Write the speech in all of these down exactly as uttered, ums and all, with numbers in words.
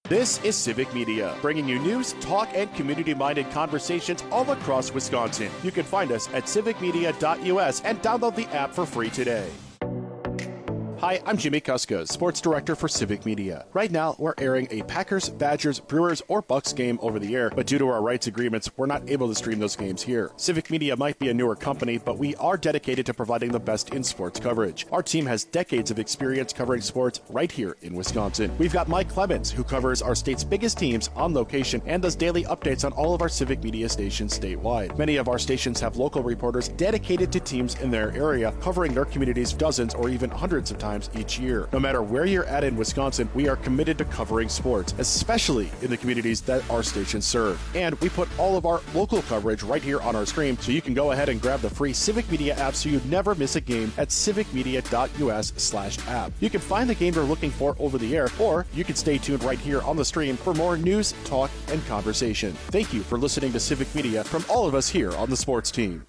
This is Civic Media, bringing you news, talk, and community-minded conversations all across Wisconsin. You can find us at civic media dot U S and download the app for free today. Hi, I'm Jimmy Kuska, Sports Director for Civic Media. Right now, we're airing a Packers, Badgers, Brewers, or Bucks game over the air, but due to our rights agreements, we're not able to stream those games here. Civic Media might be a newer company, but we are dedicated to providing the best in sports coverage. Our team has decades of experience covering sports right here in Wisconsin. We've got Mike Clemens, who covers our state's biggest teams on location and does daily updates on all of our Civic Media stations statewide. Many of our stations have local reporters dedicated to teams in their area, covering their communities dozens or even hundreds of times each year. No matter where you're at in Wisconsin, we are committed to covering sports, especially in the communities that our stations serve. And we put all of our local coverage right here on our stream, so you can go ahead and grab the free Civic Media app so you never miss a game at civic media dot U S slash app. You can find the game you're looking for over the air, or you can stay tuned right here on the stream for more news, talk, and conversation. Thank you for listening to Civic Media from all of us here on the sports team.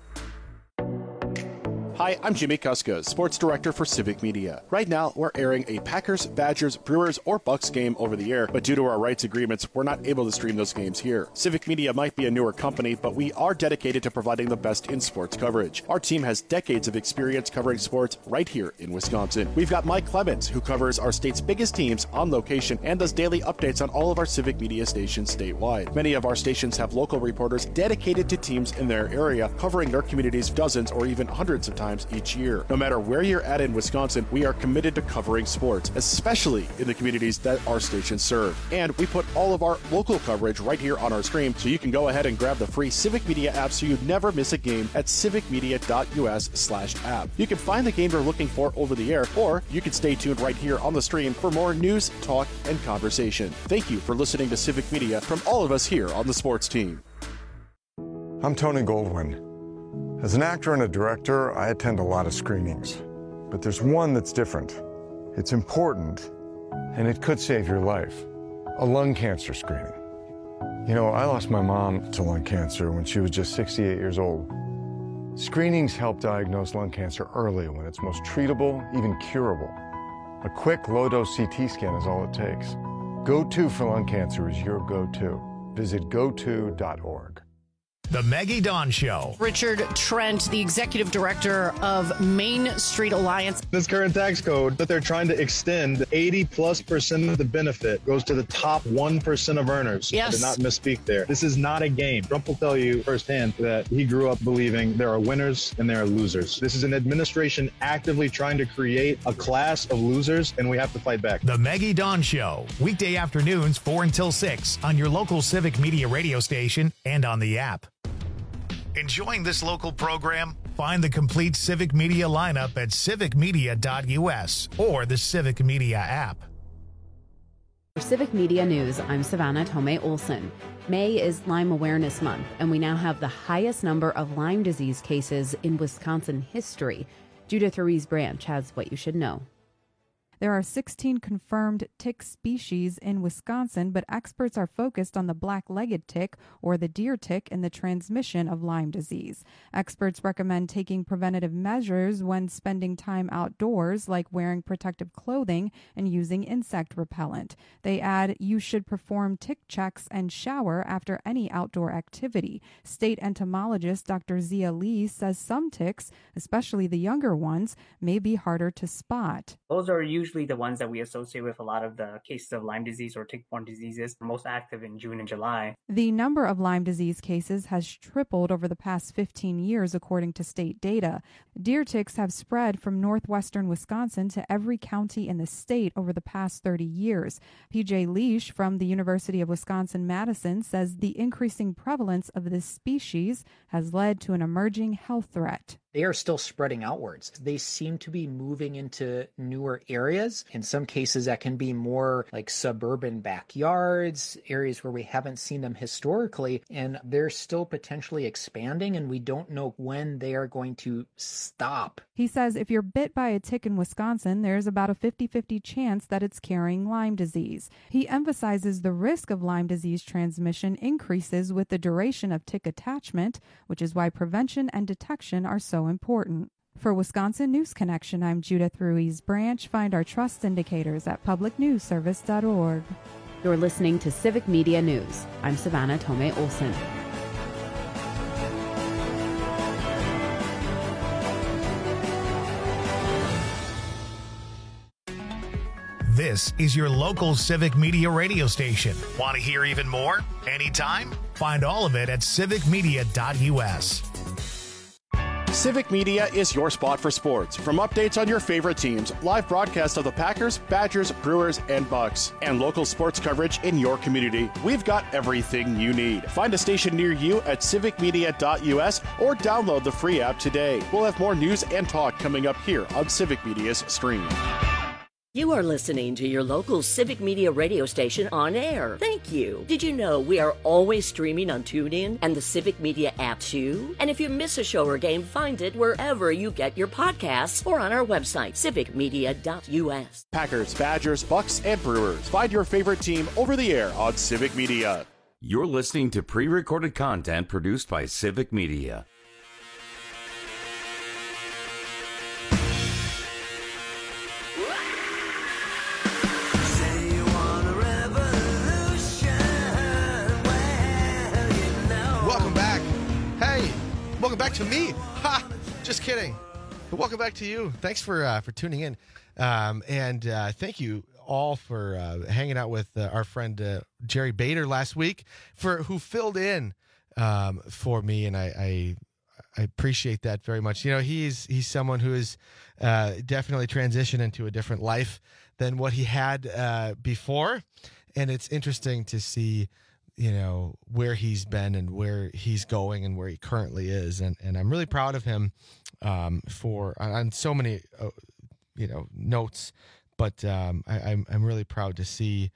Hi, I'm Jimmy Kuska, Sports Director for Civic Media. Right now, we're airing a Packers, Badgers, Brewers, or Bucks game over the air, but due to our rights agreements, we're not able to stream those games here. Civic Media might be a newer company, but we are dedicated to providing the best in sports coverage. Our team has decades of experience covering sports right here in Wisconsin. We've got Mike Clemens, who covers our state's biggest teams on location and does daily updates on all of our Civic Media stations statewide. Many of our stations have local reporters dedicated to teams in their area, covering their communities dozens or even hundreds of times each year. No matter where you're at in Wisconsin, we are committed to covering sports, especially in the communities that our stations serve. And we put all of our local coverage right here on our stream, so you can go ahead and grab the free Civic Media app so you never miss a game at civic media dot U S slash app. You can find the game you're looking for over the air, or you can stay tuned right here on the stream for more news, talk, and conversation. Thank you for listening to Civic Media from all of us here on the sports team. I'm Tony Goldwyn. As an actor and a director, I attend a lot of screenings, but there's one that's different. It's important, and it could save your life. A lung cancer screening. You know, I lost my mom to lung cancer when she was just sixty-eight years old. Screenings help diagnose lung cancer early when it's most treatable, even curable. A quick low-dose C T scan is all it takes. Go To for lung cancer is your go-to. Visit go to dot org. The Maggie Dawn Show. Richard Trent, the executive director of Main Street Alliance. This current tax code that they're trying to extend, eighty plus percent of the benefit goes to the top one percent of earners. Yes. I did not misspeak there. This is not a game. Trump will tell you firsthand that he grew up believing there are winners and there are losers. This is an administration actively trying to create a class of losers, and we have to fight back. The Maggie Dawn Show. Weekday afternoons, four until six on your local Civic Media radio station and on the app. Enjoying this local program? Find the complete Civic Media lineup at civic media dot U S or the Civic Media app. For Civic Media News, I'm Savannah Tomei Olson. May is Lyme Awareness Month, and we now have the highest number of Lyme disease cases in Wisconsin history. Judith Ruiz Branch has what you should know. There are sixteen confirmed tick species in Wisconsin, but experts are focused on the black-legged tick, or the deer tick, and the transmission of Lyme disease. Experts recommend taking preventative measures when spending time outdoors, like wearing protective clothing and using insect repellent. They add you should perform tick checks and shower after any outdoor activity. State entomologist Doctor Zia Lee says some ticks, especially the younger ones, may be harder to spot. Those are usually Usually the ones that we associate with a lot of the cases of Lyme disease or tick-borne diseases, most active in June and July. The number of Lyme disease cases has tripled over the past fifteen years, according to state data. Deer ticks have spread from northwestern Wisconsin to every county in the state over the past thirty years. P J Leish from the University of Wisconsin-Madison says the increasing prevalence of this species has led to an emerging health threat. They are still spreading outwards. They seem to be moving into newer areas. In some cases, that can be more like suburban backyards, areas where we haven't seen them historically, and they're still potentially expanding, and we don't know when they are going to stop. He says if you're bit by a tick in Wisconsin, there's about a fifty-fifty chance that it's carrying Lyme disease. He emphasizes the risk of Lyme disease transmission increases with the duration of tick attachment, which is why prevention and detection are so important. For Wisconsin News Connection, I'm Judith Ruiz Branch. Find our trust indicators at public news service dot org. You're listening to Civic Media News. I'm Savannah Tomei Olson. This is your local Civic Media radio station. Want to hear even more? Anytime? Find all of it at civic media dot u s. Civic Media is your spot for sports. From updates on your favorite teams, live broadcasts of the Packers, Badgers, Brewers, and Bucks, and local sports coverage in your community, we've got everything you need. Find a station near you at civic media dot u s or download the free app today. We'll have more news and talk coming up here on Civic Media's stream. You are listening to your local Civic Media radio station on air. Thank you. Did you know we are always streaming on TuneIn and the Civic Media app too? And if you miss a show or game, find it wherever you get your podcasts or on our website, civic media dot u s. Packers, Badgers, Bucks, and Brewers. Find your favorite team over the air on Civic Media. You're listening to pre-recorded content produced by Civic Media. Welcome back to me. Ha! Just kidding. But welcome back to you. Thanks for uh, for tuning in. Um, and uh, thank you all for uh, hanging out with uh, our friend uh, Jerry Bader last week, for who filled in um, for me. And I, I I appreciate that very much. You know, he's he's someone who has uh, definitely transitioned into a different life than what he had uh, before. And it's interesting to see, you know, where he's been and where he's going and where he currently is. And, and I'm really proud of him um, for on, on so many, uh, you know, notes. But um, I, I'm, I'm really proud to see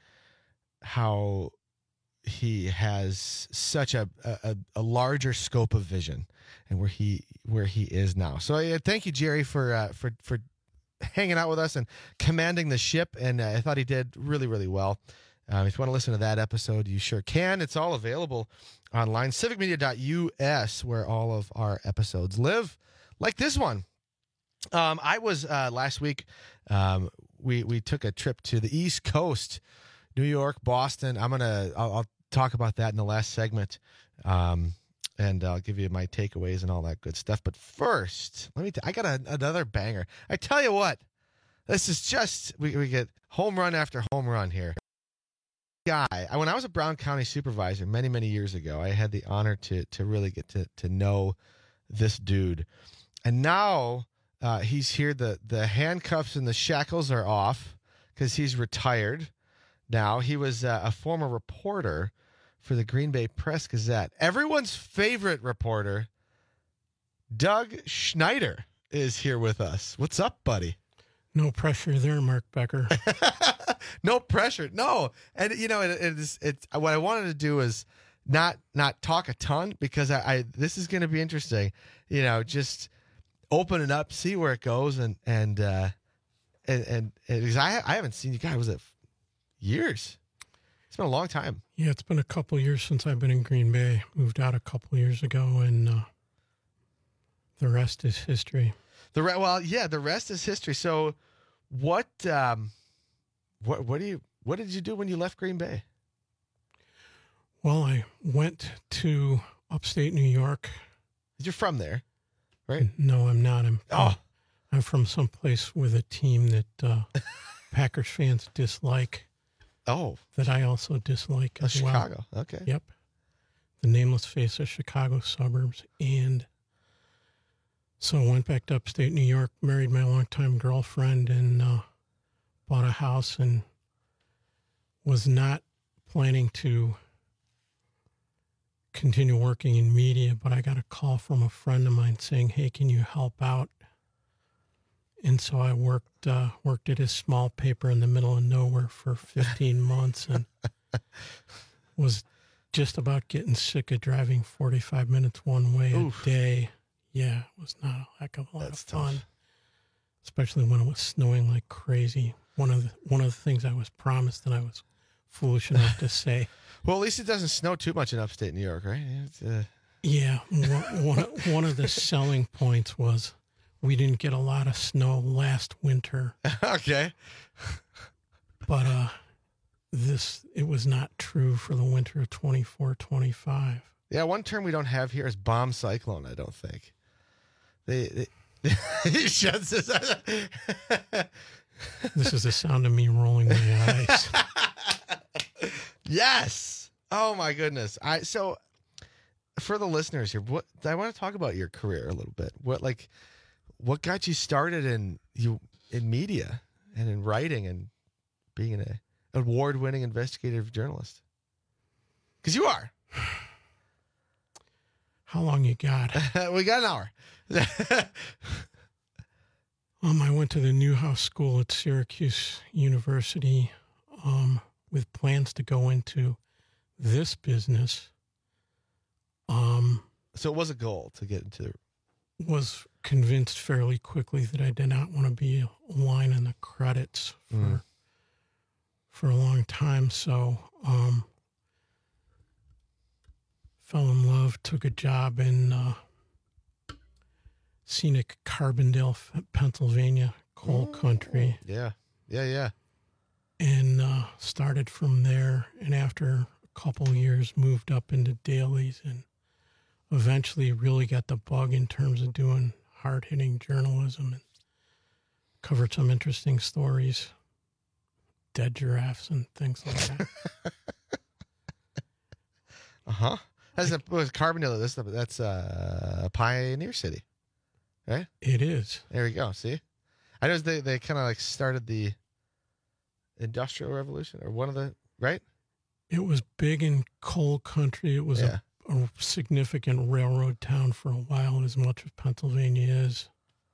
how he has such a, a, a larger scope of vision and where he where he is now. So uh, thank you, Jerry, for uh, for for hanging out with us and commanding the ship. And uh, I thought he did really, really well. Um, if you want to listen to that episode, you sure can. It's all available online, civic media dot u s, where all of our episodes live, like this one. Um, I was uh, last week, um, we, we took a trip to the East Coast, New York, Boston. I'm going to, I'll, I'll talk about that in the last segment, um, and I'll give you my takeaways and all that good stuff. But first, let me, t- I got a, another banger. I tell you what, this is just, we, we get home run after home run here. Guy, when I was a Brown County supervisor many, many years ago, I had the honor to to really get to to know this dude. And now uh, he's here. The, the handcuffs and the shackles are off because he's retired now. He was uh, a former reporter for the Green Bay Press-Gazette. Everyone's favorite reporter, Doug Schneider, is here with us. What's up, buddy? No pressure there, Mark Becker. No pressure. No. And, you know, it, it is, it's, what I wanted to do is not not talk a ton because I, I this is going to be interesting. You know, just open it up, see where it goes. And, and, uh, and, and, and because I, I haven't seen you guys, was it years? It's been a long time. Yeah, it's been a couple of years since I've been in Green Bay. Moved out a couple of years ago, and uh, the rest is history. The re- well, yeah, the rest is history. So, what, um, what, what do you, what did you do when you left Green Bay? Well, I went to upstate New York. You're from there, right? No, I'm not. I'm. Oh, I'm from someplace with a team that uh, Packers fans dislike. Oh, that I also dislike oh, as Chicago. well. Okay. Yep. The nameless face of Chicago suburbs, and so I went back to upstate New York, married my longtime girlfriend, and uh, bought a house, and was not planning to continue working in media, but I got a call from a friend of mine saying, "Hey, can you help out?" And so I worked uh, worked at a small paper in the middle of nowhere for fifteen months, and was just about getting sick of driving forty-five minutes one way Oof. a day. Yeah, it was not a heck of a lot That's of fun, tough. Especially when it was snowing like crazy. One of the one of the things I was promised, and I was foolish enough to say. Well, at least it doesn't snow too much in upstate New York, right? It's, uh... Yeah, one, one, one of the selling points was we didn't get a lot of snow last winter. Okay. But uh, this, it was not true for the winter of twenty-four twenty-five. Yeah, one term we don't have here is bomb cyclone, I don't think. They, they he shuts his This is the sound of me rolling my eyes. Yes. Oh my goodness. I so for the listeners here, what I want to talk about your career a little bit. What like what got you started in you in media and in writing and being an award-winning investigative journalist? Because you are. How long you got? We got an hour. um, I went to the Newhouse School at Syracuse University um, with plans to go into this business. Um, so it was a goal to get into. Was convinced fairly quickly that I did not want to be a line in the credits for Mm. for a long time. So um, fell in love, took a job in uh, scenic Carbondale, Pennsylvania, coal country. Yeah, yeah, yeah. And uh, started from there. And after a couple of years, moved up into dailies and eventually really got the bug in terms of doing hard-hitting journalism and covered some interesting stories, dead giraffes and things like that. Uh-huh. That's a with Carbondale. That's that's uh, a pioneer city, right? It is. There we go. See, I know they they kind of like started the Industrial Revolution, or one of the right. It was big in coal country. It was Yeah. a, a significant railroad town for a while, as much as Pennsylvania is.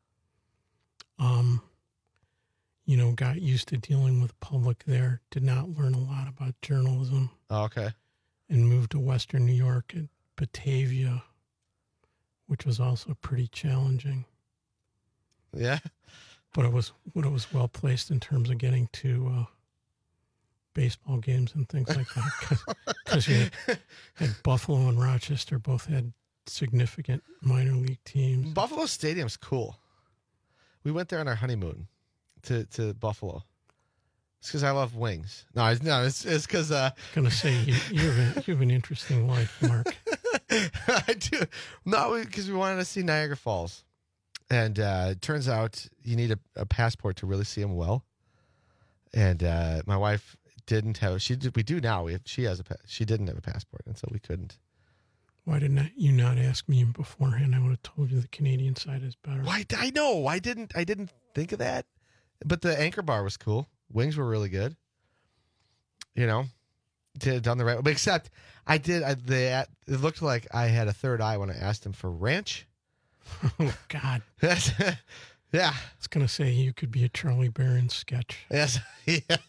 Um, you know, got used to dealing with the public there. Did not learn a lot about journalism. Oh, okay. And moved to Western New York at Batavia, which was also pretty challenging. Yeah. But it was, but it was well placed in terms of getting to uh, baseball games and things like that. Because you had, had Buffalo and Rochester both had significant minor league teams. Buffalo Stadium's cool. We went there on our honeymoon to, to Buffalo. It's because I love wings. No, it's, no, it's it's because uh, I'm gonna say you, you, have a, you have an interesting life, Mark. I do. No, because we wanted to see Niagara Falls, and uh, it turns out you need a, a passport to really see them well. And uh, my wife didn't have. She did. We do now. We have, she has a. pa- She didn't have a passport, and so we couldn't. Why didn't I, you not ask me beforehand? I would have told you the Canadian side is better. Why? I know. I didn't. I didn't think of that. But the Anchor Bar was cool. Wings were really good. You know, did it done the right way. Except I did. I, they, it looked like I had a third eye when I asked him for ranch. Oh God. Yeah. I was gonna say you could be a Charlie Barron sketch. Yes. Yeah.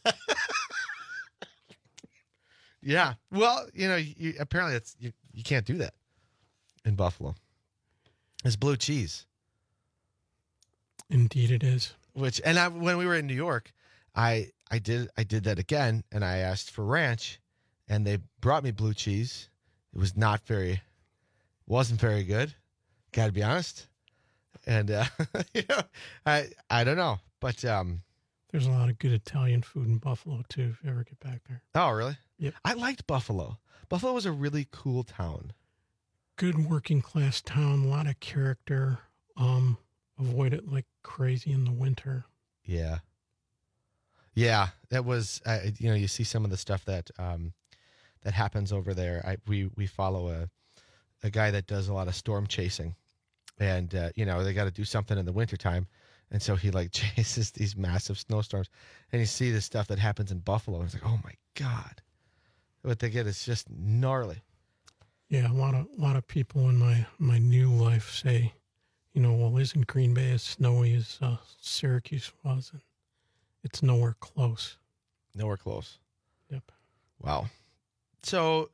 Yeah. Well, you know, you, apparently it's you, you can't do that in Buffalo. It's blue cheese. Indeed, it is. Which and I, when we were in New York, I I did I did that again, and I asked for ranch, and they brought me blue cheese. It was not very, wasn't very good. Got to be honest. And uh, you know, I I don't know, but um, there's a lot of good Italian food in Buffalo too. If you ever get back there. Oh, really? Yep. I liked Buffalo. Buffalo was a really cool town. Good working class town. A lot of character. Um, avoid it like crazy in the winter. Yeah. Yeah, that was uh, you know, you see some of the stuff that um, that happens over there. I we we follow a a guy that does a lot of storm chasing, and uh, you know, they got to do something in the wintertime, and so he like chases these massive snowstorms, and you see the stuff that happens in Buffalo. And it's like, oh my God, what they get is just gnarly. Yeah, a lot of a lot of people in my my new life say, you know, well, isn't Green Bay as snowy as uh, Syracuse was? And it's nowhere close. Nowhere close. Yep. Wow. So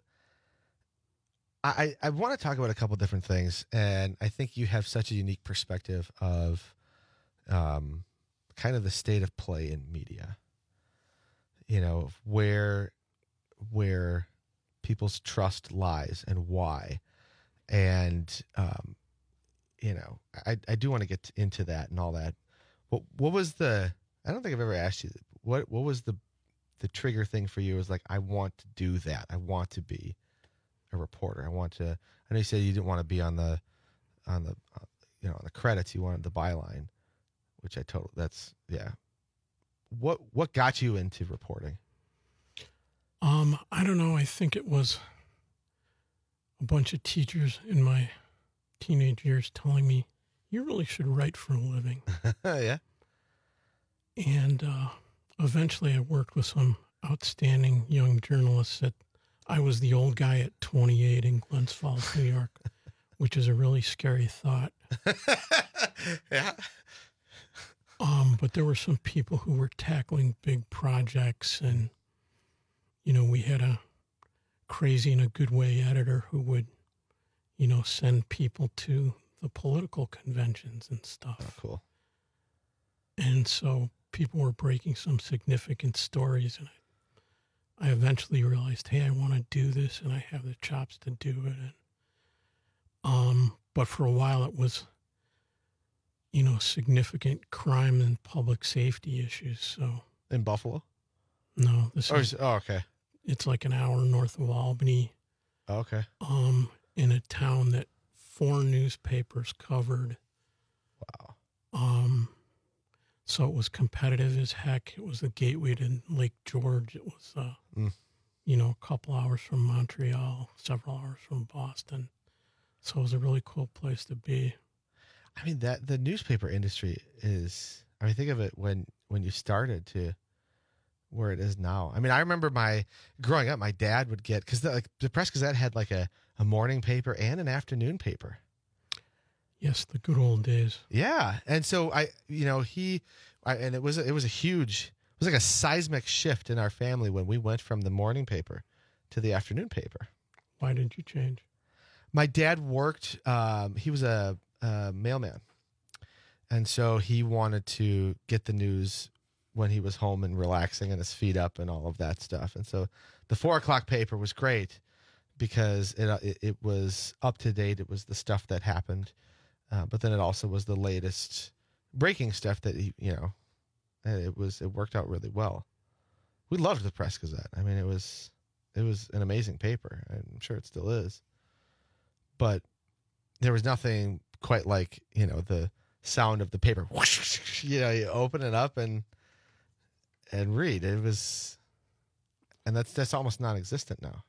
I, I want to talk about a couple different things, and I think you have such a unique perspective of um, kind of the state of play in media. You know, where where people's trust lies and why. And, um, you know, I, I do want to get into that and all that. What what was the... I don't think I've ever asked you, what what was the the trigger thing for you was like, I want to do that. I want to be a reporter. I want to. I know you said you didn't want to be on the on the uh, you know on the credits. You wanted the byline, which I totally. That's yeah. What what got you into reporting? Um, I don't know. I think it was a bunch of teachers in my teenage years telling me, you really should write for a living. Yeah. And uh, eventually I worked with some outstanding young journalists that I was the old guy at twenty-eight in Glens Falls, New York, which is a really scary thought. Yeah. Um, but there were some people who were tackling big projects, and, you know, we had a crazy in a good way editor who would, you know, send people to the political conventions and stuff. Oh, cool. And so people were breaking some significant stories, and I, I eventually realized, hey, I want to do this, and I have the chops to do it. And, um, but for a while it was, you know, significant crime and public safety issues. So in Buffalo? No, this oh, is, oh, okay. It's like an hour north of Albany. Oh, okay. Um, in a town that four newspapers covered. Wow. Um, so it was competitive as heck. It was the gateway to Lake George. It was, uh, mm. you know, a couple hours from Montreal, several hours from Boston. So it was a really cool place to be. I mean, that the newspaper industry is, I mean, think of it when, when you started to where it is now. I mean, I remember my growing up, my dad would get, because the, like, the Press Gazette had like a, a morning paper and an afternoon paper. Yes, the good old days. Yeah. And so I, you know, he, I, and it was, a, it was a huge, it was like a seismic shift in our family when we went from the morning paper to the afternoon paper. Why did you change? My dad worked, um, he was a, a mailman. And so he wanted to get the news when he was home and relaxing and his feet up and all of that stuff. And so the four o'clock paper was great because it, it, it was up to date. It was the stuff that happened. Uh, but then it also was the latest breaking stuff that, he, you know, it was, it worked out really well. We loved the Press Gazette. I mean, it was, it was an amazing paper. I'm sure it still is, but there was nothing quite like, you know, the sound of the paper. You know, you open it up and, and read. It was, and that's, that's almost non-existent now.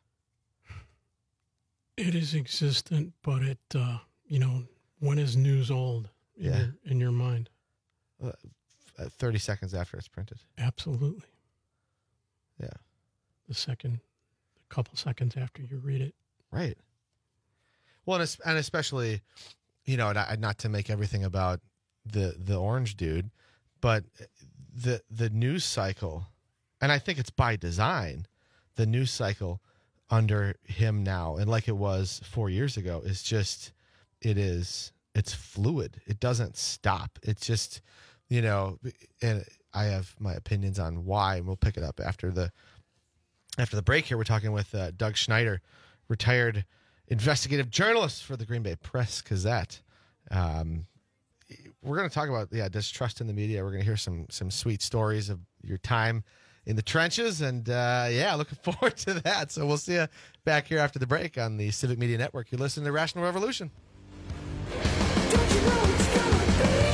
It is existent, but it, uh, you know, when is news old in, yeah. your, in your mind? Uh, thirty seconds after it's printed. Absolutely. Yeah. The second, a couple seconds after you read it. Right. Well, and, and especially, you know, not, not to make everything about the, the orange dude, but the, the news cycle, and I think it's by design, the news cycle under him now, and like it was four years ago, is just, it is, it's fluid. It doesn't stop. It's just, you know, and I have my opinions on why, and we'll pick it up after the, after the break here. We're talking with uh, Doug Schneider, retired investigative journalist for the Green Bay Press Gazette. Um, we're going to talk about, yeah, distrust in the media. We're going to hear some, some sweet stories of your time in the trenches. And, uh, yeah, looking forward to that. So we'll see you back here after the break on the Civic Media Network. You're listening to Rational Revolution. Don't you know it's gonna be?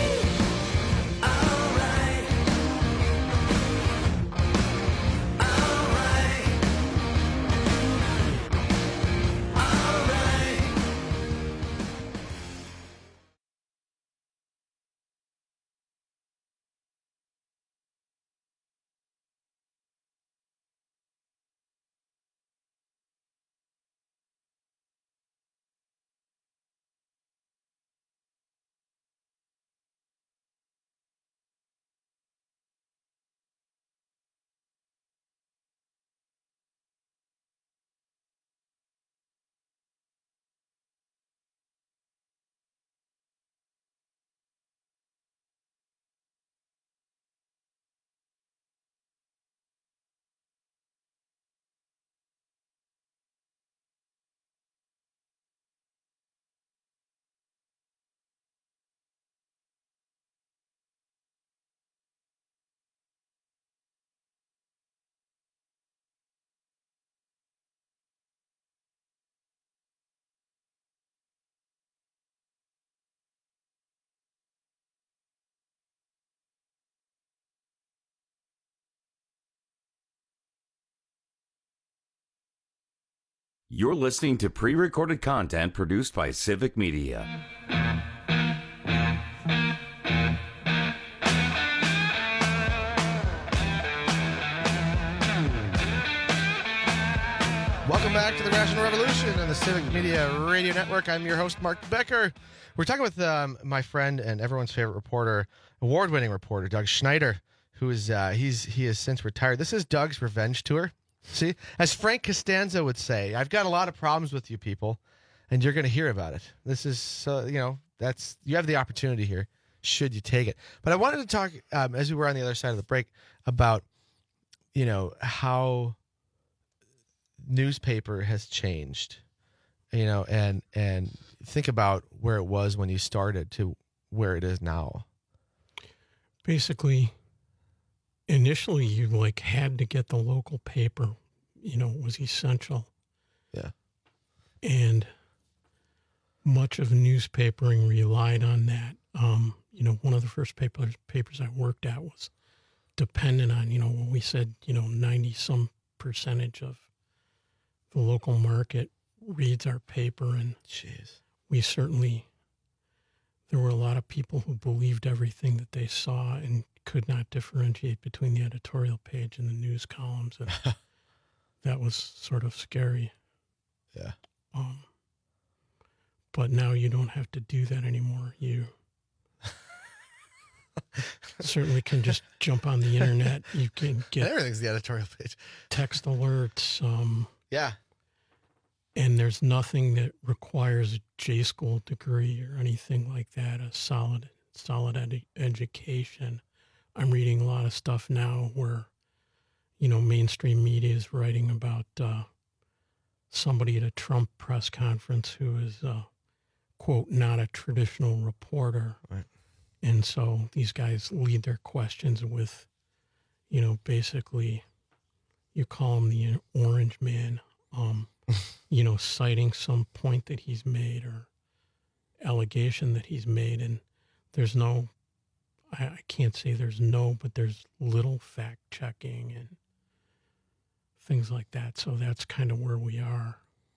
You're listening to pre-recorded content produced by Civic Media. Welcome back to the Rational Revolution on the Civic Media Radio Network. I'm your host, Mark Becker. We're talking with um, my friend and everyone's favorite reporter, award-winning reporter, Doug Schneider, who is uh, he's he has since retired. This is Doug's revenge tour. See, as Frank Costanza would say, I've got a lot of problems with you people, and you're going to hear about it. This is, uh, you know, that's you have the opportunity here, should you take it. But I wanted to talk, um, as we were on the other side of the break, about, you know, how newspaper has changed, you know, and and think about where it was when you started to where it is now. Basically, initially you like had to get the local paper, you know, it was essential. Yeah. And much of newspapering relied on that. Um, you know, one of the first papers papers I worked at was dependent on, you know, when we said, you know, ninety some percentage of the local market reads our paper, and Jeez. we certainly, there were a lot of people who believed everything that they saw and could not differentiate between the editorial page and the news columns, and that was sort of scary. Yeah. Um, but now you don't have to do that anymore. You certainly can just jump on the internet. You can get everything's the editorial page. Text alerts. Um, yeah. And there's nothing that requires a J school degree or anything like that. A solid, solid ed- education. I'm reading a lot of stuff now where, you know, mainstream media is writing about uh, somebody at a Trump press conference who is, uh, quote, not a traditional reporter. Right. And so these guys lead their questions with, you know, basically, you call him the orange man, um, you know, citing some point that he's made or allegation that he's made. And there's no, I, I can't say there's no, but there's little fact checking and things like that. So that's kind of where we are.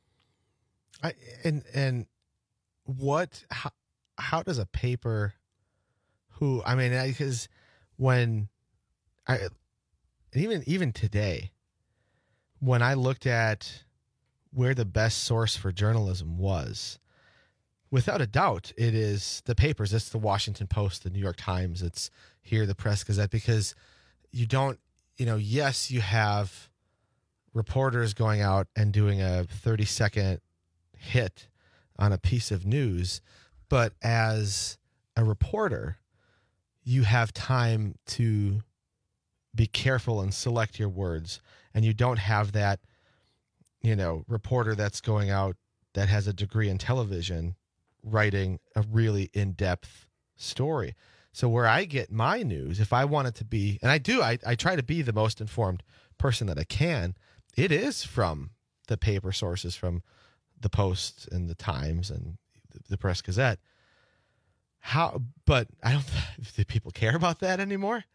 I and and what how, how does a paper who I mean because when I and even even today when I looked at where the best source for journalism was, without a doubt, it is the papers. It's the Washington Post, the New York Times. It's here, the Press Gazette, because you don't, you know, yes, you have reporters going out and doing a thirty second hit on a piece of news, but as a reporter, you have time to be careful and select your words, and you don't have that, you know, reporter that's going out that has a degree in television writing a really in-depth story. So where I get my news, if I want it to be, and I do, I, I try to be the most informed person that I can, it is from the paper sources, from the Post and the Times and the Press Gazette. How, but I don't, do people care about that anymore?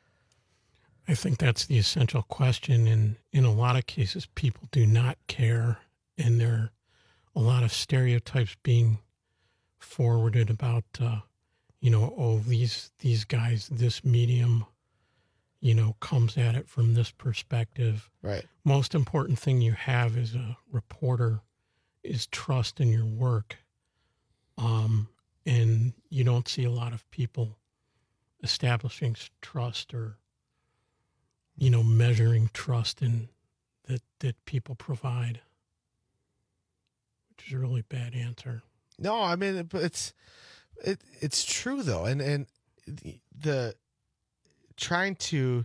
I think that's the essential question. And in a lot of cases, people do not care. And there are a lot of stereotypes being forwarded about, uh, you know, oh, these, these guys, this medium, you know, comes at it from this perspective. Right. Most important thing you have as a reporter is trust in your work. Um, and you don't see a lot of people establishing trust or, you know, measuring trust in that, that people provide, which is a really bad answer. No, I mean, it, it's, it, it's true though. And, and the, the trying to,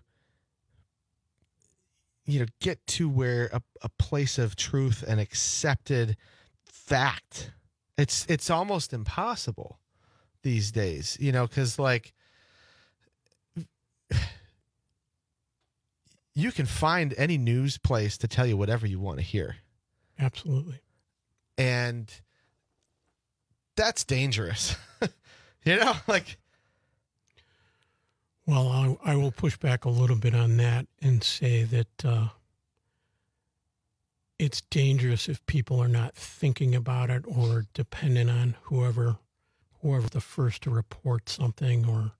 you know, get to where a, a place of truth and accepted fact, it's, it's almost impossible these days, you know, cause like, you can find any news place to tell you whatever you want to hear. Absolutely. And that's dangerous. You know, like. Well, I, I will push back a little bit on that and say that uh, it's dangerous if people are not thinking about it or dependent on whoever whoever the first to report something or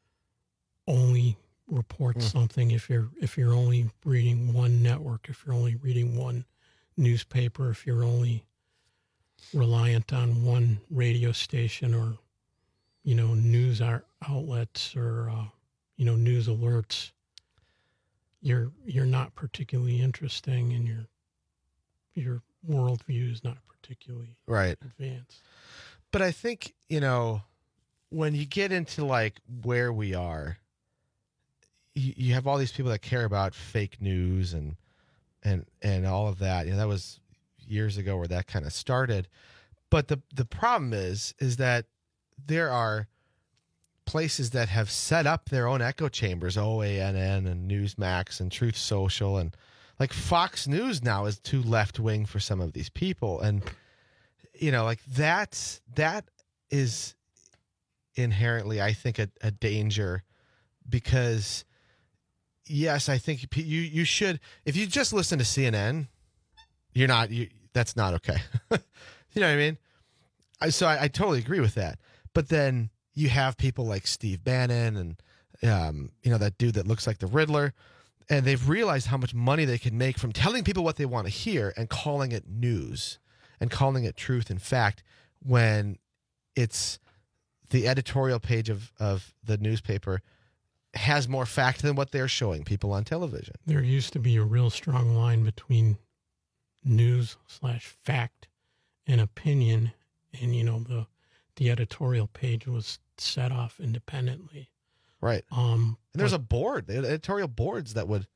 only report Mm. something. If you're if you're only reading one network, if you're only reading one newspaper, if you're only reliant on one radio station or, you know, news out- outlets or, uh, you know, news alerts, you're you're not particularly interesting and your your worldview is not particularly Right. advanced. But I think, you know, when you get into like where we are, you, you have all these people that care about fake news and and and all of that. You know, that was years ago where that kind of started. But the the problem is is that there are places that have set up their own echo chambers, O A N N and Newsmax and Truth Social, and like Fox News now is too left wing for some of these people. And you know, like that's that is inherently, I think, a, a danger because yes, I think you you should, if you just listen to C N N, you're not you that's not okay. You know what I mean? I, so I, I totally agree with that. But then you have people like Steve Bannon and um, you know, that dude that looks like the Riddler, and they've realized how much money they can make from telling people what they want to hear and calling it news and calling it truth and fact when it's the editorial page of, of the newspaper has more fact than what they're showing people on television. There used to be a real strong line between news slash fact and opinion, and you know the the editorial page was set off independently. Right. Um, and there's but- a board, the editorial boards that would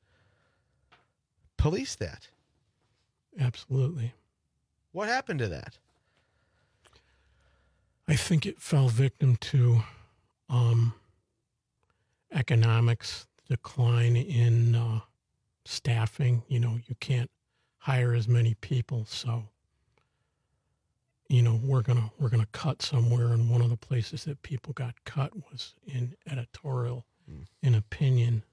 police that. Absolutely. What happened to that? I think it fell victim to um, economics, decline in uh, staffing. You know, you can't hire as many people, so you know we're gonna we're gonna cut somewhere. And one of the places that people got cut was in editorial, mm. in opinion.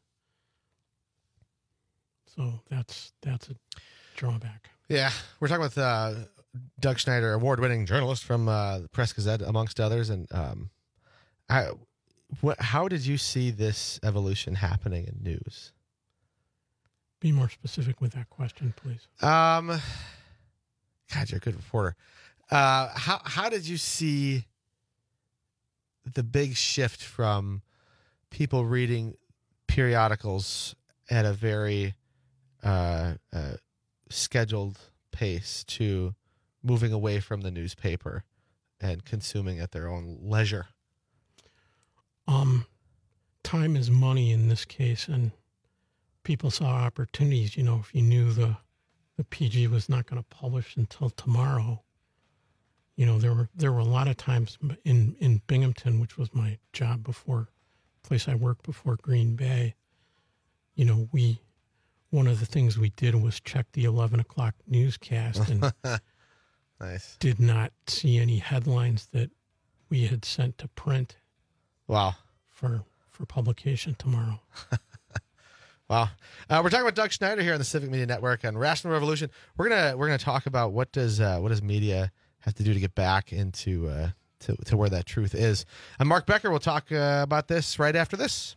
So that's that's a drawback. Yeah, we're talking with uh, Doug Schneider, award-winning journalist from uh, the Press Gazette, amongst others. And um, I, what, how did you see this evolution happening in news? Be more specific with that question, please. Um, God, you're a good reporter. Uh, how how did you see the big shift from people reading periodicals at a very uh, uh, scheduled pace to moving away from the newspaper and consuming at their own leisure? Um, time is money in this case, and people saw opportunities. You know, if you knew the the P G was not going to publish until tomorrow, you know, there were there were a lot of times in in Binghamton, which was my job before, place I worked before Green Bay. You know, we one of the things we did was check the eleven o'clock newscast and nice. Did not see any headlines that we had sent to print. Wow. For for publication tomorrow. Wow. Uh, we're talking with Doug Schneider here on the Civic Media Network on Rational Revolution. We're gonna we're gonna talk about what does uh, what does media have to do to get back into uh, to to where that truth is. And Mark Becker will talk uh, about this right after this.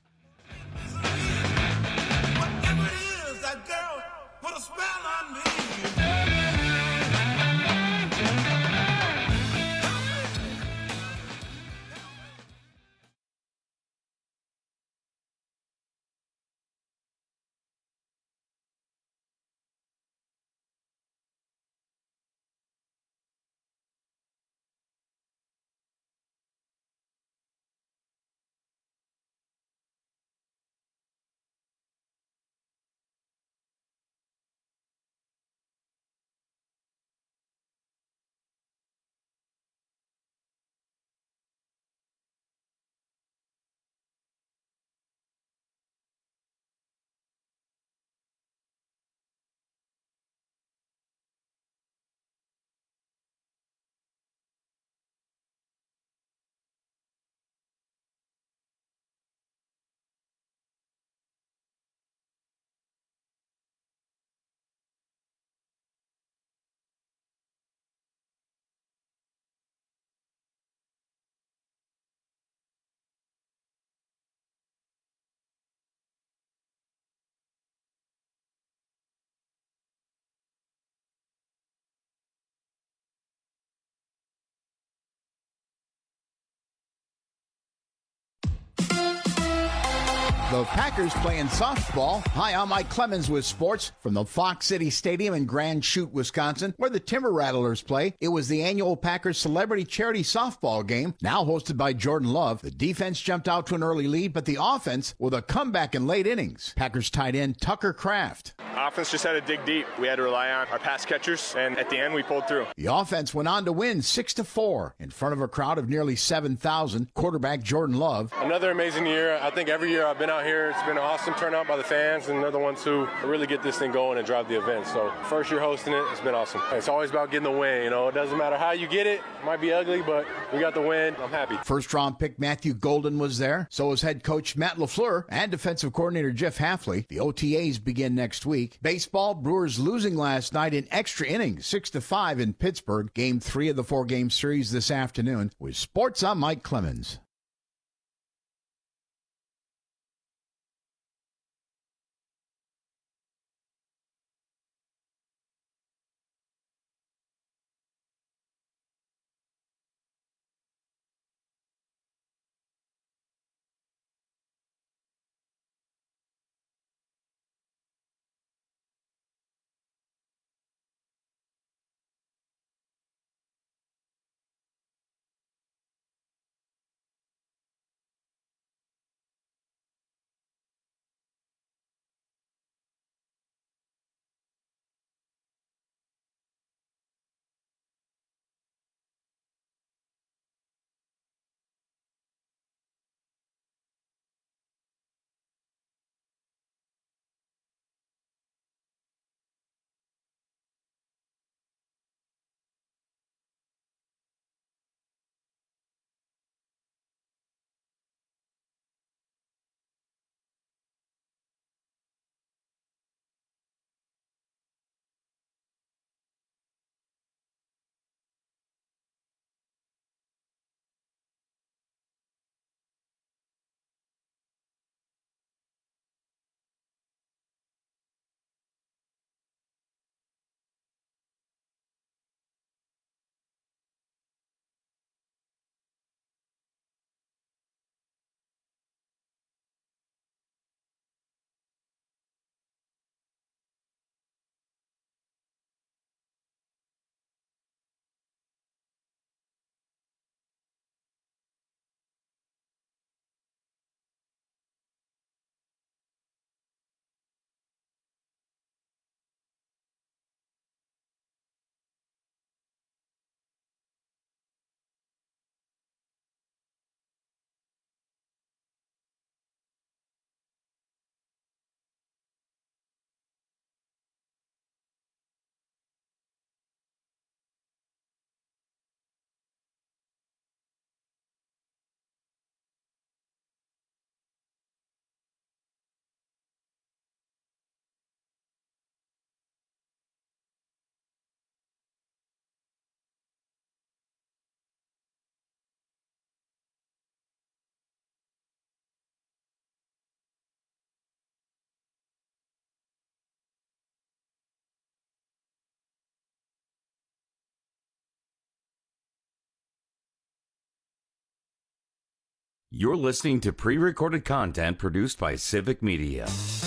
The Packers playing softball. Hi, I'm Mike Clemens with sports from the Fox City Stadium in Grand Chute, Wisconsin, where the Timber Rattlers play. It was the annual Packers Celebrity Charity Softball game, now hosted by Jordan Love. The defense jumped out to an early lead, but the offense with a comeback in late innings. Packers tight end Tucker Kraft. Offense just had to dig deep. We had to rely on our pass catchers, and at the end, we pulled through. The offense went on to win six to four in front of a crowd of nearly seven thousand. Quarterback Jordan Love. Another amazing year. I think every year I've been out here, it's been an awesome turnout by the fans, and they're the ones who really get this thing going and drive the event. So first year hosting it, it's been awesome. It's always about getting the win. You know, it doesn't matter how you get it. It might be ugly, but we got the win. I'm happy. First round pick Matthew Golden was there. So was head coach Matt LaFleur and defensive coordinator Jeff Hafley. The O T As begin next week. Baseball, Brewers losing last night in extra innings, six to five in Pittsburgh. Game three of the four-game series this afternoon. With sports, I'm Mike Clemens. You're listening to pre-recorded content produced by Civic Media.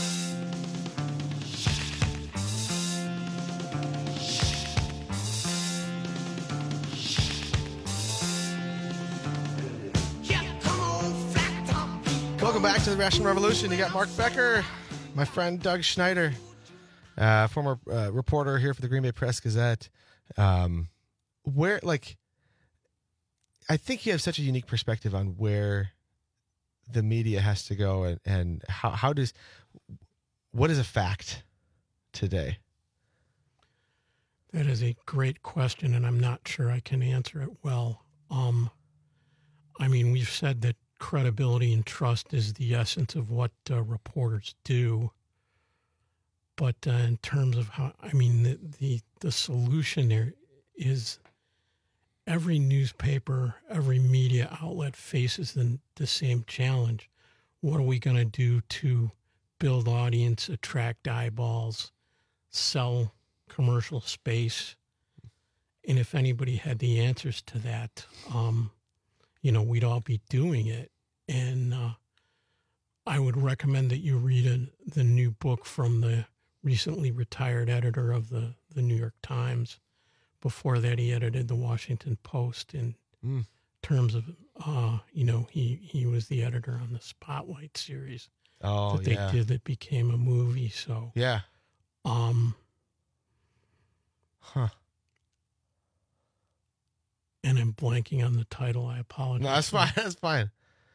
Welcome back to the Russian Revolution. You got Mark Becker, my friend Doug Schneider, uh, former uh, reporter here for the Green Bay Press Gazette. Um, where, like, I think you have such a unique perspective on where the media has to go and, and how, how does, what is a fact today? That is a great question, and I'm not sure I can answer it well. Um, I mean, we've said that credibility and trust is the essence of what uh, reporters do. But uh, in terms of how, I mean, the, the, the solution there is every newspaper, every media outlet faces the, the same challenge. What are we going to do to build audience, attract eyeballs, sell commercial space? And if anybody had the answers to that, um, you know, we'd all be doing it. And uh, I would recommend that you read a, the new book from the recently retired editor of the, the New York Times. Before that, he edited the Washington Post in Mm. terms of, uh, you know, he, he was the editor on the Spotlight series Oh, that they yeah. did that became a movie. So, Yeah. um, Huh. and I'm blanking on the title. I apologize. No, that's fine. That's fine.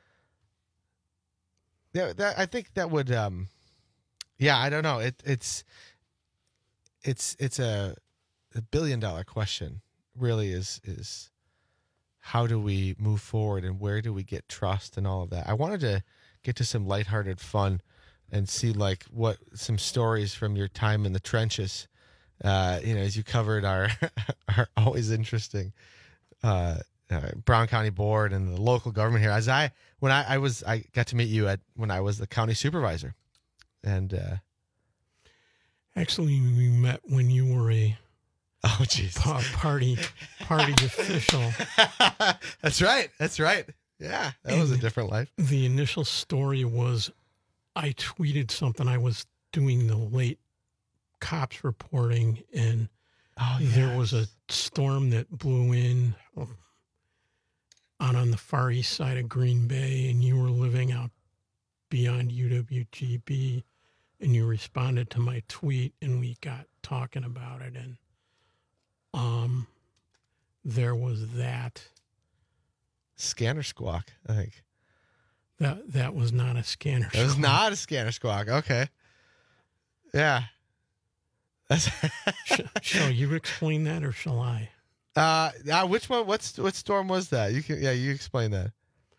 Yeah, that I think that would. Um, yeah, I don't know. It it's it's it's a, a billion dollar question. Really, is is how do we move forward and where do we get trust and all of that? I wanted to get to some lighthearted fun and see like what some stories from your time in the trenches. Uh, you know, as you covered our our always interesting. Uh, Uh, Brown County Board and the local government here. As I when I, I was I got to meet you at when I was the county supervisor, and uh, Actually, we met when you were a oh jeez pa- party party official. That's right. That's right. Yeah, that was a And different life. The initial story was I tweeted something. I was doing the late cops reporting, and oh, there was a storm that blew in out on the far east side of Green Bay, and you were living out beyond U W G B, and you responded to my tweet, and we got talking about it, and um, there was that. Scanner squawk, I think. That that was not a scanner. It was squawk. not a scanner squawk. Okay. Yeah. That's Shall you explain that, or shall I? Uh, uh, which one? What's what storm was that? You can, yeah, you explain that.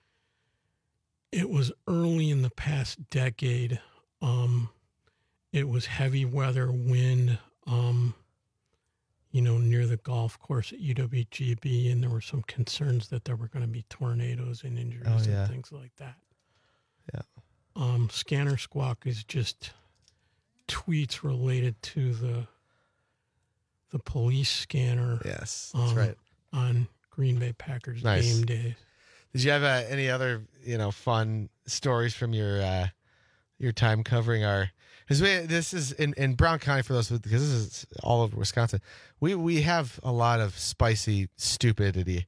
It was early in the past decade. Um, it was heavy weather, wind. Um, you know, near the golf course at U W G B, and there were some concerns that there were going to be tornadoes and injuries Oh, yeah. and things like that. Yeah. Um, Scanner Squawk is just tweets related to the the police scanner. Yes, that's um, right. On Green Bay Packers Nice. game day. Did you have uh, any other, you know, fun stories from your uh, your time covering our? Because we this is in, in Brown County for those because this is all over Wisconsin. We we have a lot of spicy stupidity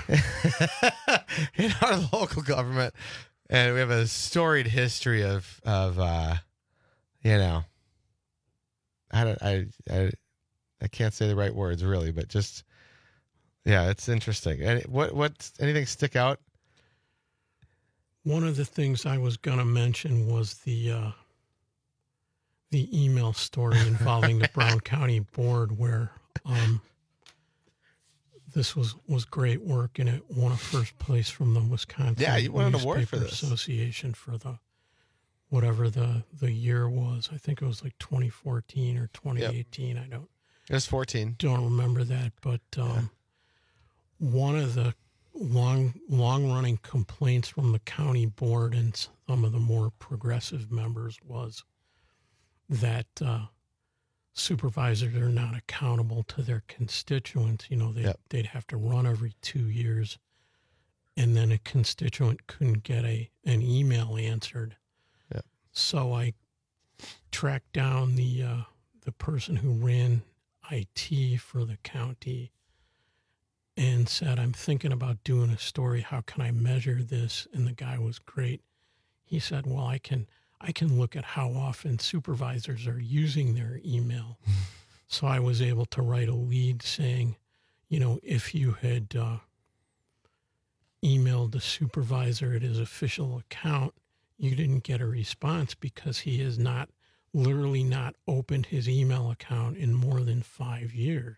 in our local government, and we have a storied history of of uh, you know, I don't I I I can't say the right words really, but just yeah, it's interesting. And what what anything stick out? One of the things I was going to mention was the uh, the email story involving the Brown County Board, where um, this was, was great work, and it won a first place from the Wisconsin Yeah, you won an award for Newspaper this. Association for the whatever the, the year was. I think it was like twenty fourteen or twenty eighteen. I don't. It was fourteen. Don't remember that, but um, one of the long long running complaints from the county board and some of the more progressive members was that uh, supervisors are not accountable to their constituents. You know, they Yep. they'd have to run every two years, and then a constituent couldn't get a an email answered. Yep. So I tracked down the uh, the person who ran I T for the county and said, I'm thinking about doing a story. How can I measure this? And the guy was great. He said, well, I can I can look at how often supervisors are using their email. So I was able to write a lead saying, you know, if you had uh, emailed the supervisor at his official account, you didn't get a response because he has not literally not opened his email account in more than five years.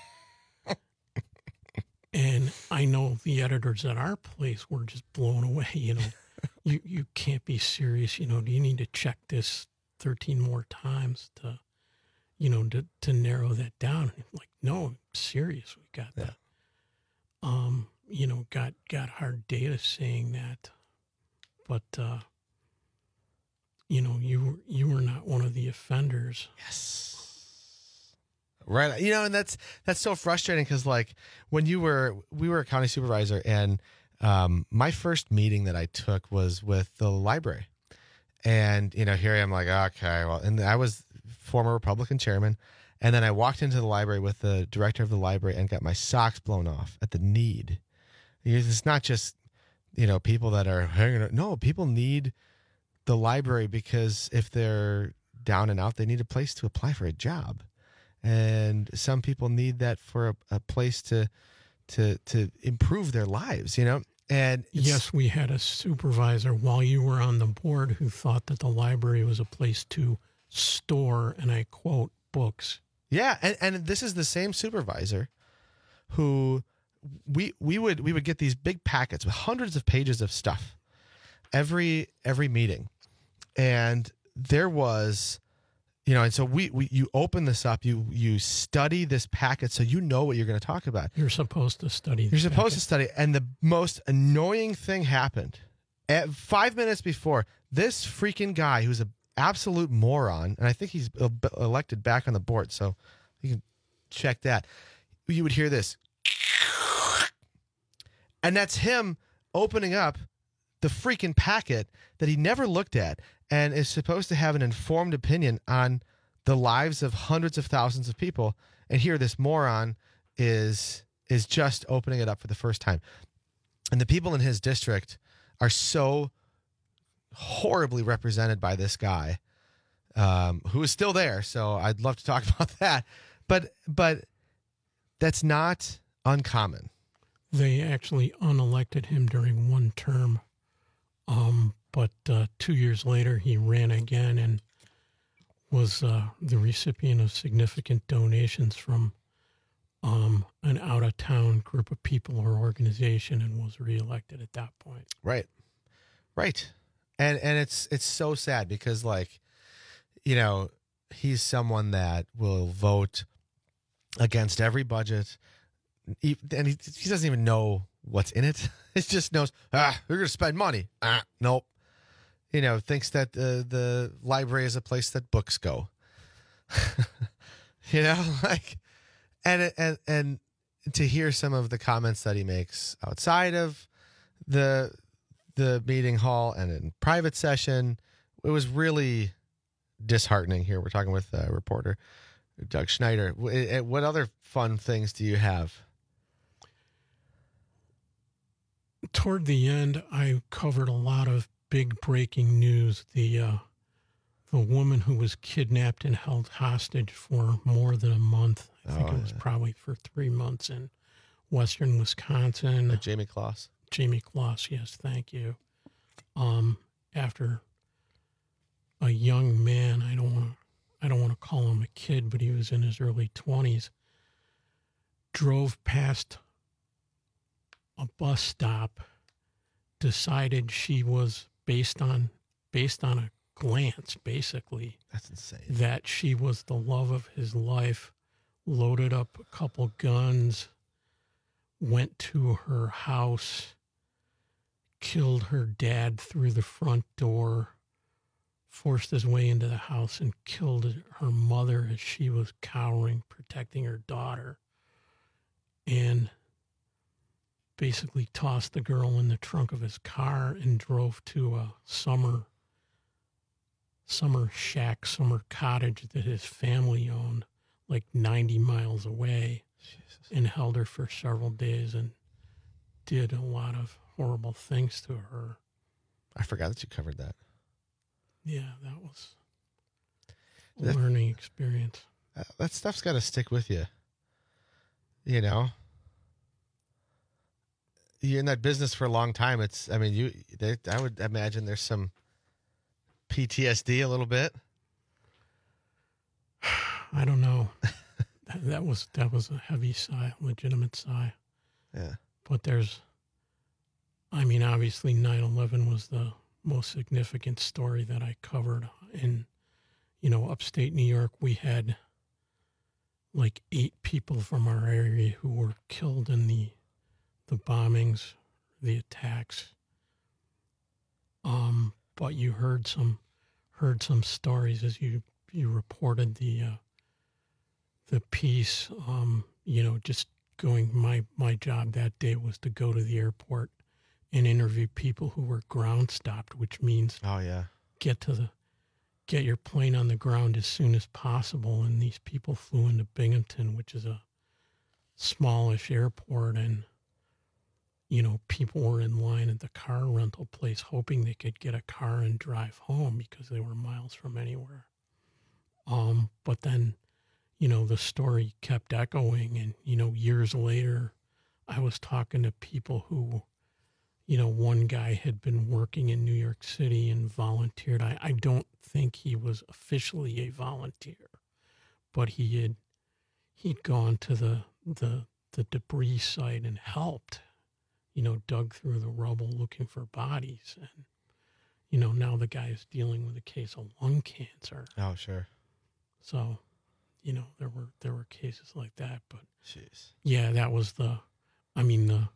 And I know the editors at our place were just blown away. You know, you, you can't be serious. You know, do you need to check this thirteen more times to, you know, to, to narrow that down? And like, no, I'm serious. We got Yeah. that. Um, you know, got, got hard data saying that, but, uh, you know, you were, you were not one of the offenders. Yes. Right. You know, and that's that's so frustrating because, like, when you were, we were a county supervisor, and um, my first meeting that I took was with the library. And, you know, here I am like, okay, well, and I was former Republican chairman. And then I walked into the library with the director of the library and got my socks blown off at the need. It's not just, you know, people that are hanging out. No, people need the library because if they're down and out, they need a place to apply for a job. And some people need that for a, a place to, to, to improve their lives, you know? And yes, we had a supervisor while you were on the board who thought that the library was a place to store, and I quote, books. Yeah, and, and this is the same supervisor who we we would we would get these big packets with hundreds of pages of stuff every every meeting. And there was, you know, and so we, we you open this up, you you study this packet so you know what you're going to talk about. You're supposed to study. You're supposed packet. to study. And the most annoying thing happened at five minutes before. This freaking guy who's an absolute moron, and I think he's elected back on the board, so you can check that. You would hear this. And that's him opening up the freaking packet that he never looked at and is supposed to have an informed opinion on the lives of hundreds of thousands of people. And here this moron is is just opening it up for the first time. And the people in his district are so horribly represented by this guy, um, who is still there. So I'd love to talk about that. But but that's not uncommon. They actually unelected him during one term. Um, but uh, two years later, he ran again and was uh, the recipient of significant donations from um, an out-of-town group of people or organization, and was reelected at that point. Right, right, and and it's it's so sad because, like, you know, he's someone that will vote against every budget, and he he doesn't even know what's in it. He just knows, ah, we're going to spend money. Ah, nope. You know, thinks that the the library is a place that books go. You know, like, and and and to hear some of the comments that he makes outside of the the meeting hall and in private session, it was really disheartening. Here we're talking with a reporter, Doug Schneider. What other fun things do you have? Toward the end, I covered a lot of big breaking news. The uh, the woman who was kidnapped and held hostage for more than a month. I think Oh, it was yeah. probably for three months in western Wisconsin. Uh, Jamie Kloss. Jamie Kloss, yes, thank you. Um, after a young man, I don't want to, I don't want to call him a kid, but he was in his early twenties, drove past a bus stop, decided she was based on based on a glance, basically. That's insane. That she was the love of his life, loaded up a couple guns, went to her house, killed her dad through the front door, forced his way into the house and killed her mother as she was cowering, protecting her daughter, and basically tossed the girl in the trunk of his car and drove to a summer summer shack, summer cottage that his family owned, like ninety miles away. Jesus. And held her for several days and did a lot of horrible things to her. I forgot that you covered that. Yeah, that was a That- learning experience. Uh, that stuff's got to stick with you. You know, you're in that business for a long time. It's, I mean, you, they, I would imagine there's some P T S D a little bit. I don't know. that, that was that was a heavy sigh, legitimate sigh. Yeah. But there's, I mean, obviously nine eleven was the most significant story that I covered. In, you know, upstate New York, we had like eight people from our area who were killed in the the bombings, the attacks. Um, but you heard some heard some stories as you you reported the uh, the piece. Um, you know, just going. My my job that day was to go to the airport and interview people who were ground stopped, which means Oh yeah, get to the get your plane on the ground as soon as possible. And these people flew into Binghamton, which is a smallish airport, and you know, people were in line at the car rental place hoping they could get a car and drive home because they were miles from anywhere. Um, but then, you know, the story kept echoing, and, you know, years later, I was talking to people who, you know, one guy had been working in New York City and volunteered. I, I don't think he was officially a volunteer, but he had, he'd gone to the, the, the debris site and helped, you know, dug through the rubble looking for bodies. And, you know, now the guy is dealing with a case of lung cancer. Oh, sure. So, you know, there were, there were cases like that, but jeez. Yeah, that was the, I mean, the,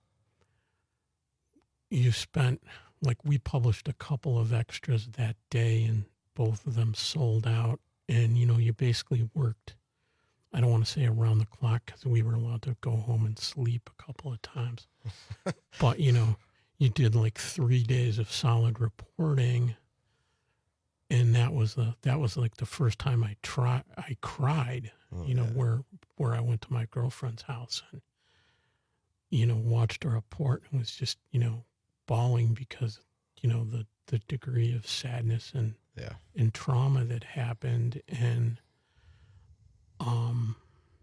you spent, like, we published a couple of extras that day and both of them sold out. And, you know, you basically worked, I don't want to say around the clock because we were allowed to go home and sleep a couple of times. But, you know, you did like three days of solid reporting. And that was the, that was like the first time I try, I cried, oh, you know, yeah. where, where I went to my girlfriend's house and, you know, watched her report and was just, you know, bawling because, you know, the, the degree of sadness and, yeah. and trauma that happened. And, um,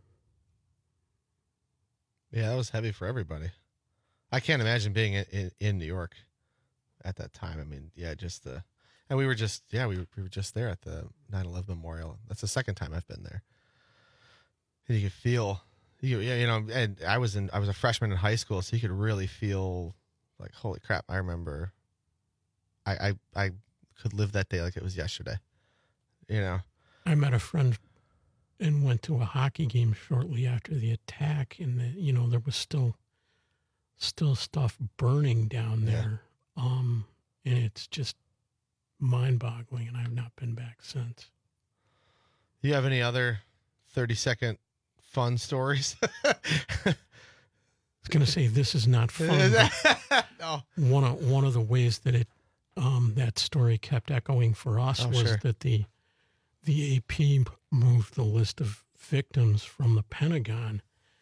yeah, that was heavy for everybody. I can't imagine being in, in, in New York at that time. I mean, yeah, just the, and we were just, yeah, we were, we were just there at the nine eleven memorial. That's the second time I've been there. And you could feel, you, you know, and I was in, I was a freshman in high school, so you could really feel like, holy crap. I remember I, I, I could live that day like it was yesterday, you know. I met a friend and went to a hockey game shortly after the attack, and the, you know, there was still still stuff burning down there. Yeah. Um, and it's just mind-boggling, and I've not been back since. Do you have any other thirty-second fun stories? I was going to say, this is not fun. No. One of, one of the ways that it um, that story kept echoing for us oh, was sure. that the the A P moved the list of victims from the Pentagon.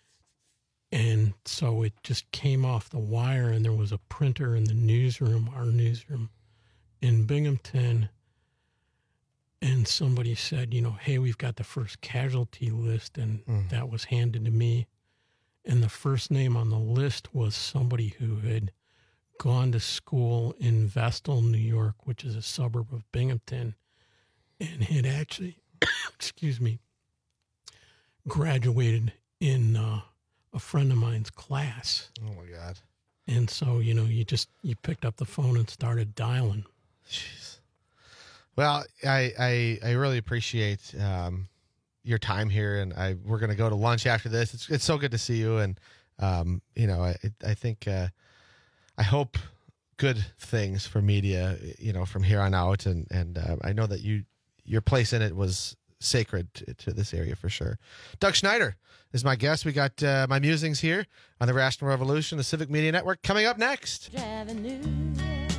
And so it just came off the wire, and there was a printer in the newsroom, our newsroom in Binghamton. And somebody said, you know, hey, we've got the first casualty list. And mm. that was handed to me. And the first name on the list was somebody who had gone to school in Vestal, New York, which is a suburb of Binghamton, and had actually, excuse me, graduated in uh, a friend of mine's class. Oh, my God. And so, you know, you just, you picked up the phone and started dialing. Jeez. Well, I, I, I really appreciate um, your time here, and I we're going to go to lunch after this. It's it's so good to see you, and, um, you know, I, I think, uh, I hope good things for media, you know, from here on out, and, and uh, I know that you, your place in it was sacred to, to this area for sure. Doug Schneider is my guest. We got uh, my musings here on the Rational Revolution, the Civic Media Network, coming up next. Freedom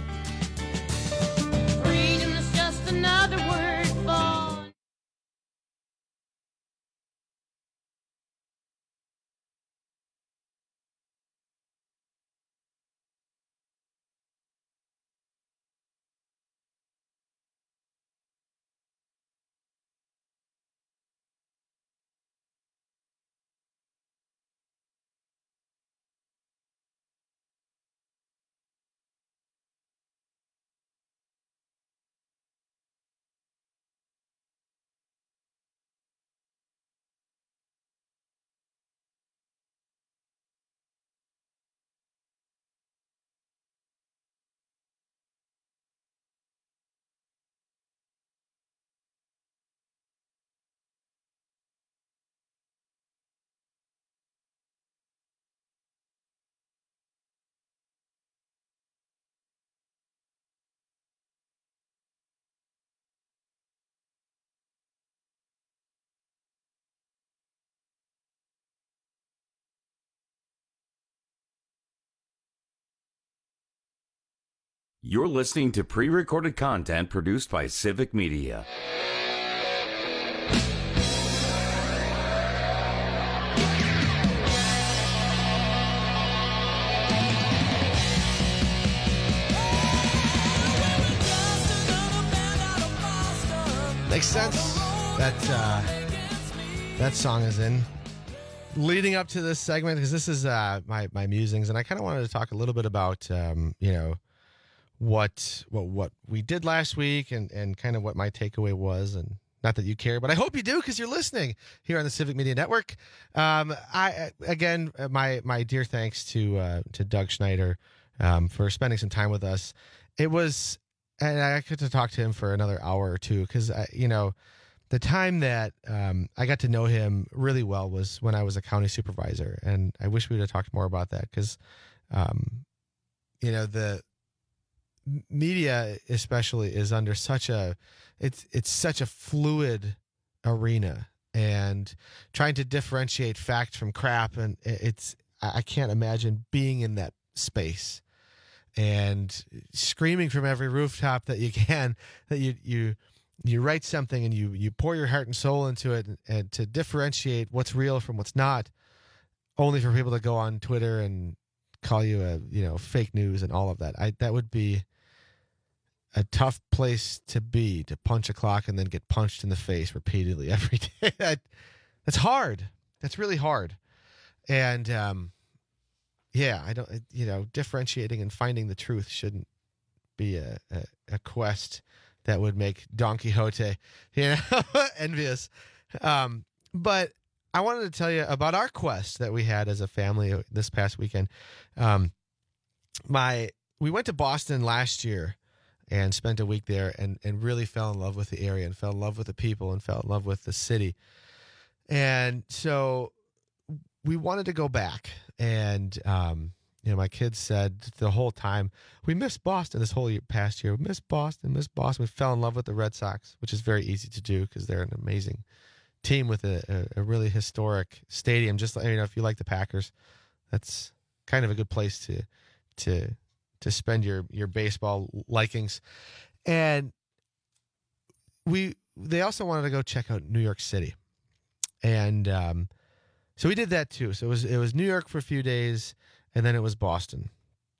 is just another word for You're listening to pre-recorded content produced by Civic Media. Makes sense that uh, that song is in leading up to this segment, because this is uh, my my musings, and I kind of wanted to talk a little bit about um, you know what what what we did last week, and and kind of what my takeaway was, and not that you care, but I hope you do, because you're listening here on the Civic Media Network. Um, I again, my my dear thanks to uh, to Doug Schneider um, for spending some time with us. It was. And I got to talk to him for another hour or two, because, you know, the time that um, I got to know him really well was when I was a county supervisor. And I wish we would have talked more about that, because, um, you know, the media especially is under such a, it's, it's such a fluid arena, and trying to differentiate fact from crap. And it's, I can't imagine being in that space and screaming from every rooftop that you can, that you you you write something and you you pour your heart and soul into it, and, and to differentiate what's real from what's not, only for people to go on Twitter and call you a you know fake news and all of that. I that would be a tough place to be, to punch a clock and then get punched in the face repeatedly every day. that, that's hard. That's really hard. And um Yeah, I don't, you know, differentiating and finding the truth shouldn't be a, a, a quest that would make Don Quixote, you know, envious. Um, but I wanted to tell you about our quest that we had as a family this past weekend. Um, my, we went to Boston last year and spent a week there, and, and really fell in love with the area, and fell in love with the people, and fell in love with the city. And so we wanted to go back. And, um, you know, my kids said the whole time, we missed Boston this whole year, past year. We missed Boston, missed Boston. We fell in love with the Red Sox, which is very easy to do, because they're an amazing team with a, a, a really historic stadium. Just, you know, if you like the Packers, that's kind of a good place to to to spend your, your baseball likings. And we they also wanted to go check out New York City. And um So we did that too. So it was it was New York for a few days, and then it was Boston.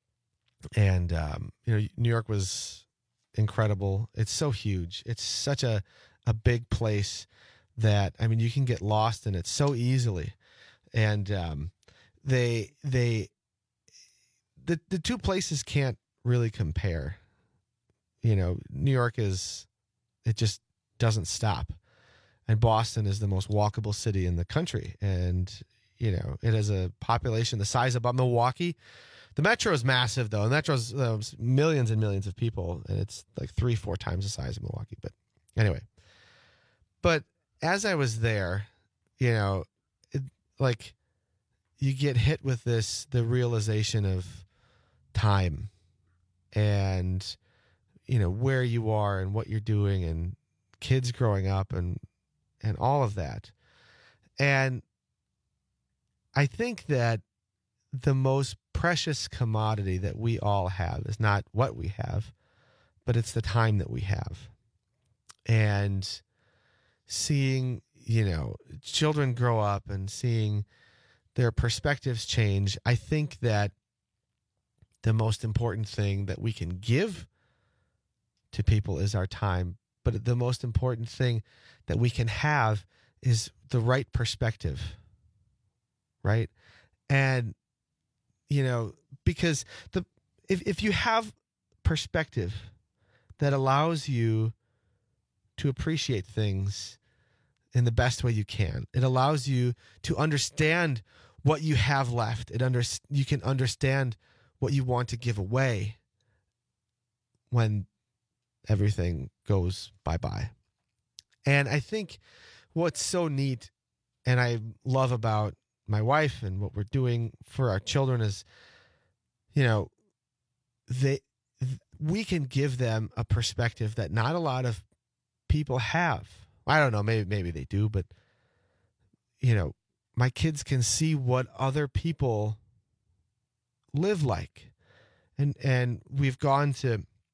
And um, you know, New York was incredible. It's so huge. It's such a a big place that, I mean, you can get lost in it so easily. And um, they they the the two places can't really compare. You know, New York is, it just doesn't stop. And Boston is the most walkable city in the country. And, you know, it has a population the size of Milwaukee. The metro is massive, though. The metro is uh, millions and millions of people. And it's like three, four times the size of Milwaukee. But anyway. But as I was there, you know, it, like, you get hit with this, the realization of time. And, you know, where you are and what you're doing, and kids growing up, and and all of that. And I think that the most precious commodity that we all have is not what we have, but it's the time that we have. And seeing, you know, children grow up and seeing their perspectives change, I think that the most important thing that we can give to people is our time. But the most important thing that we can have is the right perspective, right? And, you know, because the if if you have perspective that allows you to appreciate things in the best way you can, it allows you to understand what you have left. It under you can understand what you want to give away when everything goes bye-bye. And I think what's so neat, and I love about my wife and what we're doing for our children, is, you know, they we can give them a perspective that not a lot of people have. I don't know, maybe maybe they do, but, you know, my kids can see what other people live like. And and we've gone to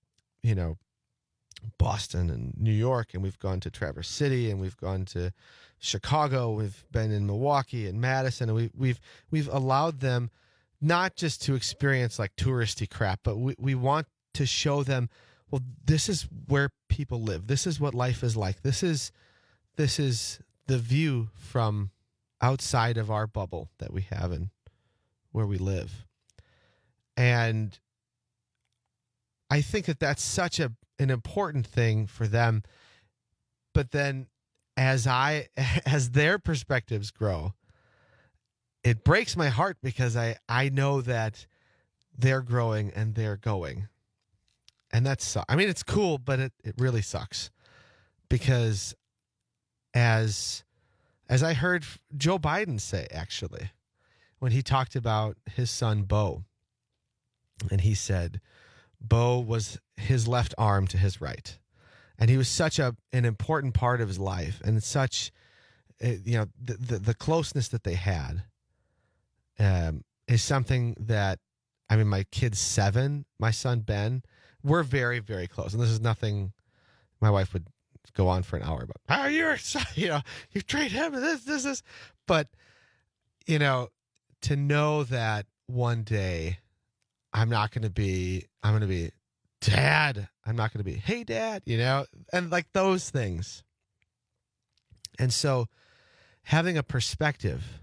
you know, Boston and New York, and we've gone to Traverse City, and we've gone to Chicago. We've been in Milwaukee and Madison, and we, we've we've allowed them not just to experience like touristy crap, but we, we want to show them, well, this is where people live. This is what life is like. This is this is the view from outside of our bubble that we have and where we live. And I think that that's such a an important thing for them. But then as I as their perspectives grow, it breaks my heart because I, I know that they're growing and they're going. And that's, I mean, it's cool, but it, it really sucks because as, as I heard Joe Biden say, actually, when he talked about his son, Beau, and he said, Beau was his left arm to his right. And he was such a, an important part of his life, and such, you know, the, the, the closeness that they had um, is something that, I mean, my kid's seven, my son, Ben, we're very, very close. And this is nothing my wife would go on for an hour about. Oh, you're, you know, you've trained him, this, this, this. But, you know, to know that one day I'm not going to be, I'm going to be, Dad, I'm not going to be, hey, Dad, you know, and like those things. And so having a perspective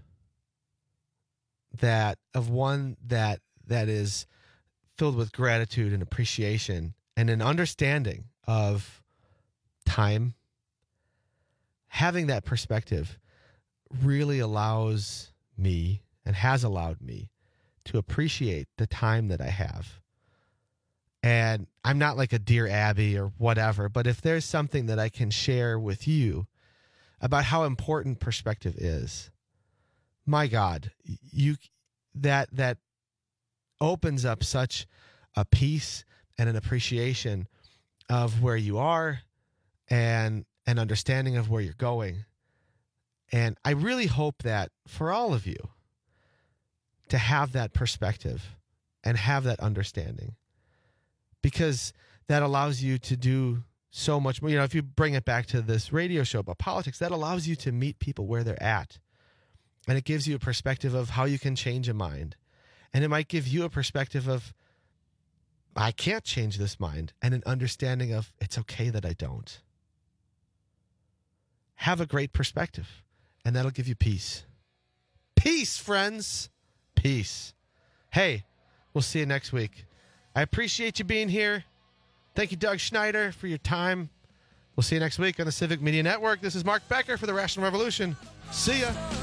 that of one that that is filled with gratitude and appreciation and an understanding of time, having that perspective really allows me and has allowed me to appreciate the time that I have. And I'm not like a Dear Abby or whatever, but if there's something that I can share with you about how important perspective is, my God, you that that opens up such a peace and an appreciation of where you are and an understanding of where you're going. And I really hope that for all of you to have that perspective and have that understanding, because that allows you to do so much more. You know, if you bring it back to this radio show about politics, that allows you to meet people where they're at. And it gives you a perspective of how you can change a mind. And it might give you a perspective of, I can't change this mind, and an understanding of, it's okay that I don't. Have a great perspective, and that'll give you peace. Peace, friends. Peace. Hey, we'll see you next week. I appreciate you being here. Thank you, Doug Schneider, for your time. We'll see you next week on the Civic Media Network. This is Mark Becker for the Rational Revolution. See ya.